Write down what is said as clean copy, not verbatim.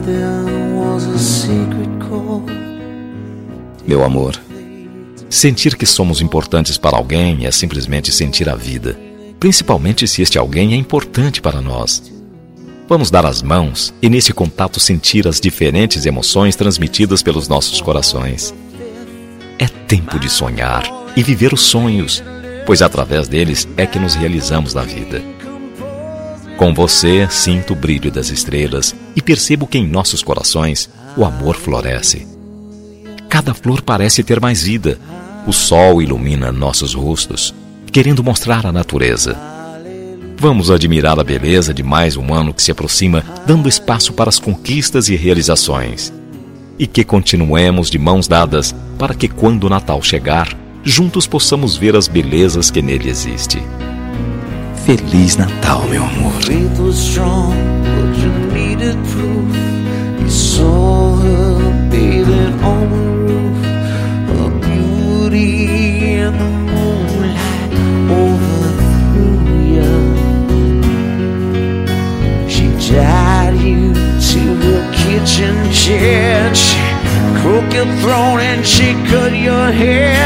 Meu amor, sentir que somos importantes para alguém é simplesmente sentir a vida, principalmente se este alguém é importante para nós. Vamos dar as mãos e nesse contato sentir as diferentes emoções transmitidas pelos nossos corações. É tempo de sonhar e viver os sonhos, pois através deles é que nos realizamos na vida. Com você, sinto o brilho das estrelas e percebo que em nossos corações o amor floresce. Cada flor parece ter mais vida. O sol ilumina nossos rostos, querendo mostrar a natureza. Vamos admirar a beleza de mais um ano que se aproxima, dando espaço para as conquistas e realizações. E que continuemos de mãos dadas para que quando o Natal chegar, juntos possamos ver as belezas que nele existe. Feliz Natal, meu amor. Tied you to the kitchen chair. She crooked your throat and she cut your hair.